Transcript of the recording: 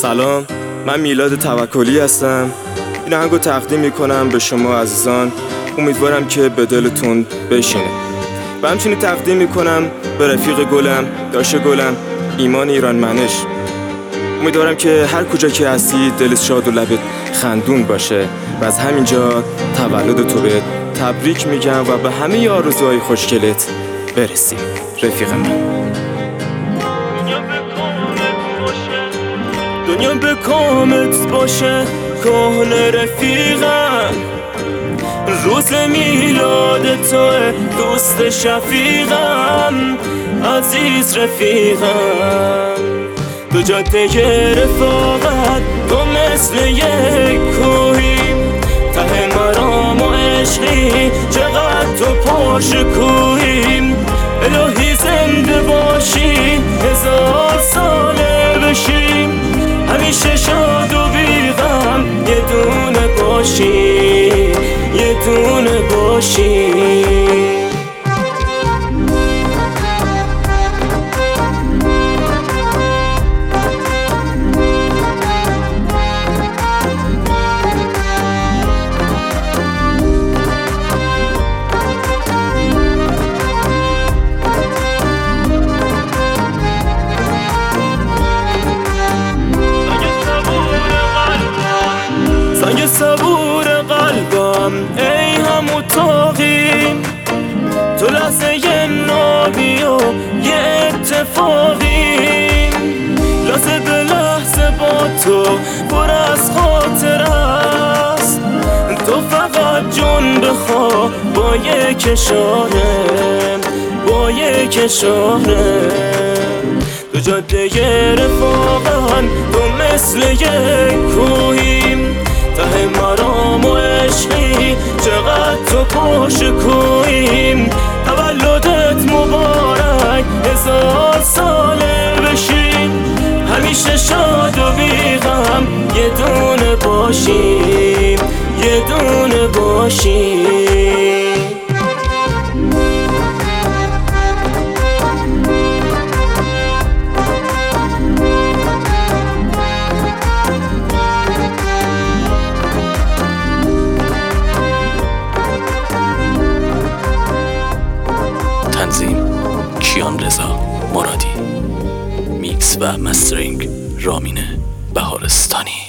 سلام، من میلاد توکلی هستم. این آهنگو تقدیم میکنم به شما عزیزان. امیدوارم که به دلتون بشینه. و همچنین تقدیم میکنم به رفیق گلم، داش گلم، ایمان ایرانمنش. امیدوارم که هر کجا که هستی دلت شاد و لبت خندون باشه و از همینجا تولد تو بهت تبریک میگم و به همه آرزوهای خوشگلت برسیم رفیق من. دنیا به کامت باشه کهنه رفیقم، روز میلاد توه دوست شفیقم، عزیز رفیقم. تو جاده رفاقت تو مثل یک کوهی، ته مرام و عشقی چقدر تو پاشکوهی. الهی زنده باشی 1000 ساله بشی، همیشه شاد و بی غم یه دونه باشی، یه دونه باشی. سنگ صبور قلبم ای همو تاقی، تو لحظه یه نابی و یه اتفاقی، لحظه به لحظه با تو پر از خاطر است. تو فقط جون بخوا با یک اشاره، با یک اشاره. تو جاده رفاقن تو مثل یک کوهی، ته مرام و عشقی چقدر تو پاشکوهی. تولدت مبارک 1000 ساله بشی، همیشه شاد و بی غم یه دونه باشی، یه دونه باشی. تنظیم کیان رضا مرادی، میکس و مسترینگ رامین بهارستانی.